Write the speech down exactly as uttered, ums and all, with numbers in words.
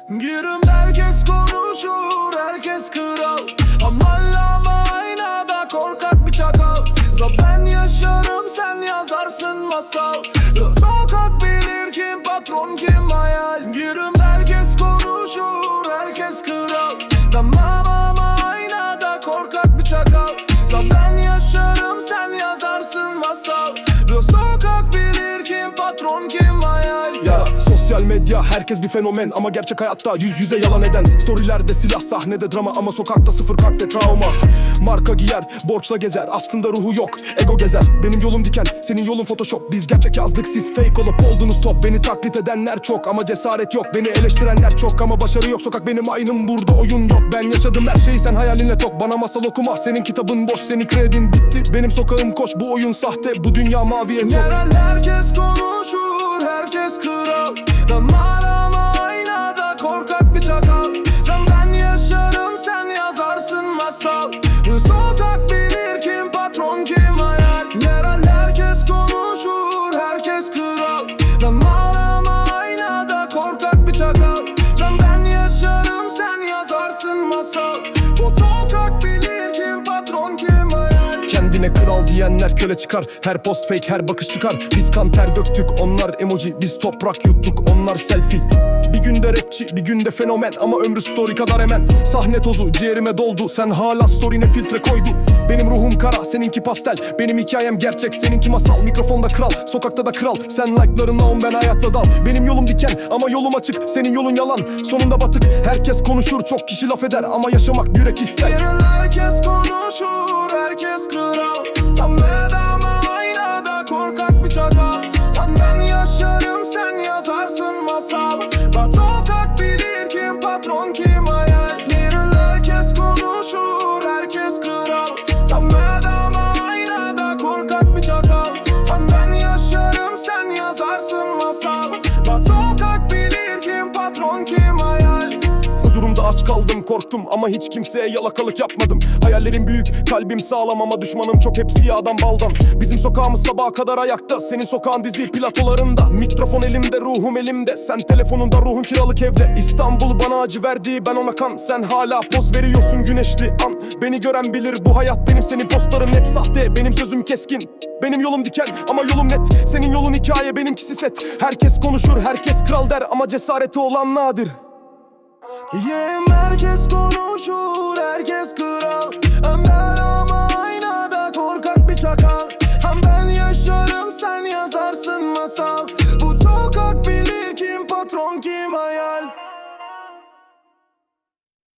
Günümde herkes konuşur, herkes kral, ama lama aynada korkak bir çakal. Za ben yaşarım, sen yazarsın masal. Sokak bilir kim patron kim hayal. Günümde herkes konuşur, herkes kral, ama lama aynada korkak bir çakal. Za ben yaşarım, sen yazarsın masal. Sokak bilir kim patron kim hayal. Ya sosyal medya herkes bir fenomen, ama gerçek hayatta yüz yüze yalan eden. Storylerde silah, sahnede drama, ama sokakta sıfır kalpte travma. Marka giyer, borçla gezer, aslında ruhu yok, ego gezer. Benim yolum diken, senin yolun photoshop. Biz gerçek yazdık, siz fake olup oldunuz top. Beni taklit edenler çok ama cesaret yok. Beni eleştirenler çok ama başarı yok. Sokak benim aynım, burada oyun yok. Ben yaşadım her şeyi, sen hayalinle tok. Bana masal okuma, senin kitabın boş, senin kredin bitti. Benim sokağım koş, bu oyun sahte, bu dünya mavi en çok. Yerel herkes konuşur, herkes kral, ama arama aynada korkak bir çakal. Can ben yaşarım, sen yazarsın masal. Sokak bilir kim patron kim hayal. Yerel herkes konuşur, herkes kral, ama arama aynada korkak bir çakal. Can ben yaşarım, sen yazarsın masal. Sokak bilir kim patron kim hayal. Kendine kral diyenler köle çıkar. Her post fake, her bakış çıkar. Biz kan ter döktük, onlar emoji. Biz toprak yuttuk, onlar selfie. Bir günde rapçi, bir günde fenomen, ama ömrü story kadar hemen. Sahne tozu ciğerime doldu, sen hala story'ne filtre koydun. Benim ruhum kara, seninki pastel. Benim hikayem gerçek, seninki masal. Mikrofonda kral, sokakta da kral. Sen like'larınla on, ben hayatla dal. Benim yolum diken ama yolum açık, senin yolun yalan, sonunda batık. Herkes konuşur, çok kişi laf eder, ama yaşamak yürek ister. Yerel herkes konuşur, herkes kral, ama aynada korkak bir çakal. Lan ben yaşarım, sen yazarsın masal. Bak sokak bilir kim patron kim hayal. Yerel herkes konuşur, herkes kral, ama aynada korkak bir çakal. Lan ben yaşarım, sen yazarsın masal. Bak sokak bilir kim patron kim hayal. Bu durumda aç kaldım, korktum ama hiç kimseye yalakalık yapmadım. Hayallerim büyük, kalbim sağlam, ama düşmanım çok, hepsi yağdan baldan. Bizim sokağımız sabaha kadar ayakta, senin sokağın dizi platolarında. Mikrofon elimde, ruhum elimde, sen telefonunda, ruhun kiralık evde. İstanbul bana acı verdi, ben ona kan. Sen hala poz veriyorsun güneşli an. Beni gören bilir, bu hayat benim, senin postların hep sahte. Benim sözüm keskin, benim yolum diken ama yolum net. Senin yolun hikaye, benimkisi set. Herkes konuşur, herkes kral der, ama cesareti olan nadir. Yeğim herkes